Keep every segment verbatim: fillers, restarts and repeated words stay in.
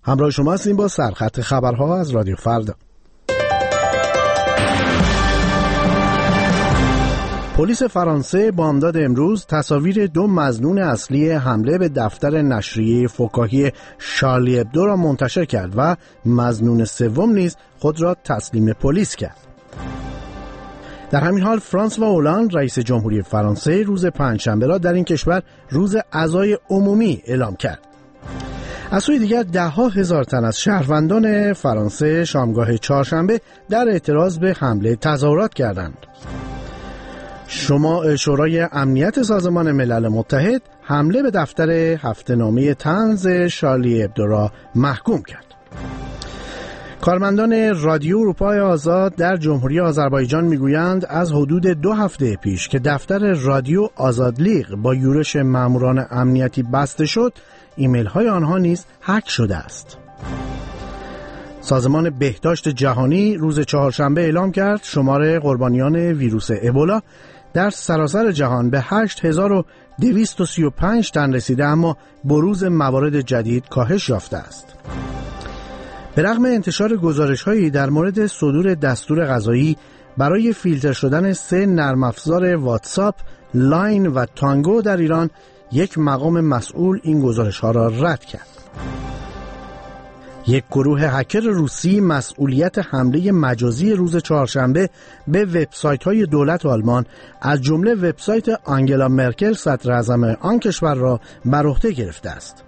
همراه شما هستیم با سرخط خبرها از رادیو فردا. پلیس فرانسه بامداد امروز تصاویر دو مظنون اصلی حمله به دفتر نشریه فکاهی شارلی ابدو را منتشر کرد و مظنون سوم نیز خود را تسلیم پلیس کرد. در همین حال فرانسوا هولند رئیس جمهوری فرانسه روز پنجشنبه را در این کشور روز عزای عمومی اعلام کرد. از سوی دیگر ده ها هزار تن از شهروندان فرانسه شامگاه چهارشنبه در اعتراض به حمله تظاهرات کردند. شما شورای امنیت سازمان ملل متحد حمله به دفتر هفته‌نامه طنز شارلی ابدو را محکوم کرد. کارمندان رادیو اروپای آزاد در جمهوری آذربایجان میگویند از حدود دو هفته پیش که دفتر رادیو آزادلیق با یورش ماموران امنیتی بسته شد، ایمیل های آنها نیز هک شده است. سازمان بهداشت جهانی روز چهارشنبه اعلام کرد شمار قربانیان ویروس ابولا در سراسر جهان به هشت هزار و دویست و سی و پنج تن رسیده، اما بروز موارد جدید کاهش یافته است. به رغم انتشار گزارش‌هایی در مورد صدور دستور قضایی برای فیلتر شدن سه نرم افزار واتساپ، لاین و تانگو در ایران، یک مقام مسئول این گزارش‌ها را رد کرد. یک گروه هکر روسی مسئولیت حمله مجازی روز چهارشنبه به وبسایت‌های دولت آلمان از جمله وبسایت آنگلا مرکل صدراعظم آن کشور را بر عهده گرفته است.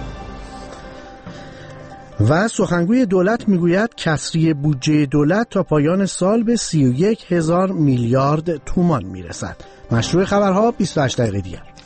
و سخنگوی دولت میگوید کسری بودجه دولت تا پایان سال به سی و یک هزار میلیارد تومان میرسد. مشروع خبرها بیست و هشت دقیقه دیگر.